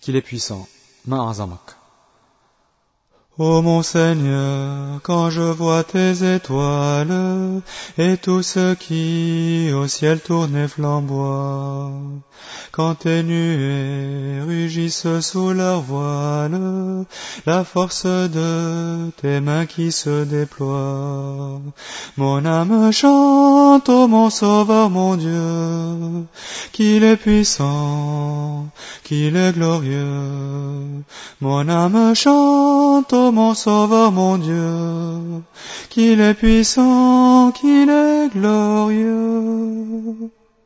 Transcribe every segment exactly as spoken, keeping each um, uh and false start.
qu'il est puissant. Ma'azamak. Ô mon Seigneur, quand je vois tes étoiles, et tout ce qui au ciel tourne et flamboie, quand tes nuées rugissent sous leur voile, la force de tes mains qui se déploie, mon âme chante, ô mon Sauveur, mon Dieu, qu'il est puissant, qu'il est glorieux. Mon âme chante, ô mon Sauveur, mon Dieu, qu'il est puissant, qu'il est glorieux.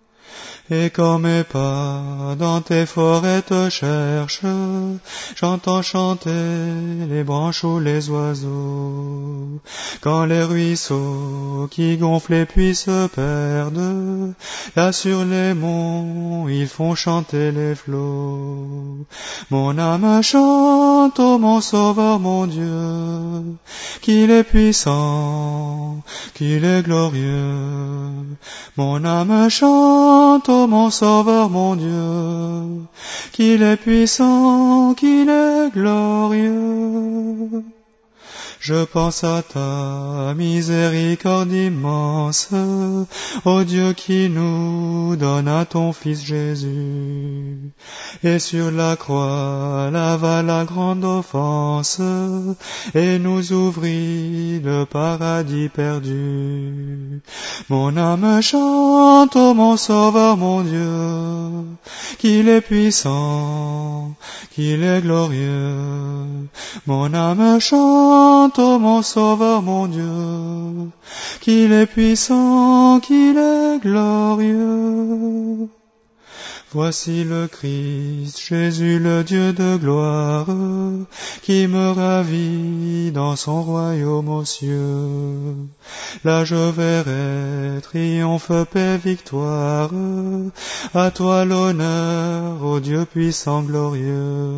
Et quand mes pas dans tes forêts te cherchent, j'entends chanter les branches ou les oiseaux. Quand les ruisseaux qui gonflent et puis se perdent, là sur les monts, ils font chanter les flots. Mon âme chante, ô mon Sauveur, mon Dieu, qu'il est puissant, qu'il est glorieux. Mon âme chante, ô mon Sauveur, mon Dieu, qu'il est puissant, qu'il est glorieux. Je pense à ta miséricorde immense, ô Dieu qui nous donne à ton Fils Jésus, et sur la croix lava la grande offense, et nous ouvrit le paradis perdu. Mon âme chante, ô mon Sauveur, mon Dieu, qu'il est puissant, qu'il est glorieux. Mon âme chante, ô mon Sauveur, mon Dieu, qu'il est puissant, qu'il est glorieux. Voici le Christ, Jésus le Dieu de gloire, qui me ravit dans son royaume aux cieux. Là je verrai triomphe, paix, victoire, à toi l'honneur, ô Dieu puissant, glorieux.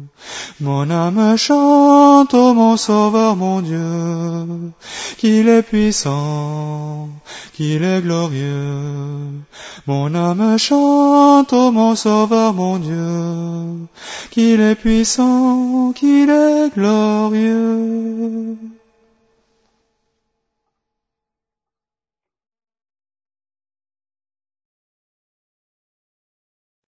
Mon âme chante, ô mon Sauveur, mon Dieu, qu'il est puissant, qu'il est glorieux. Mon âme chante, ô mon Sauveur, mon Dieu, qu'il est puissant, qu'il est glorieux.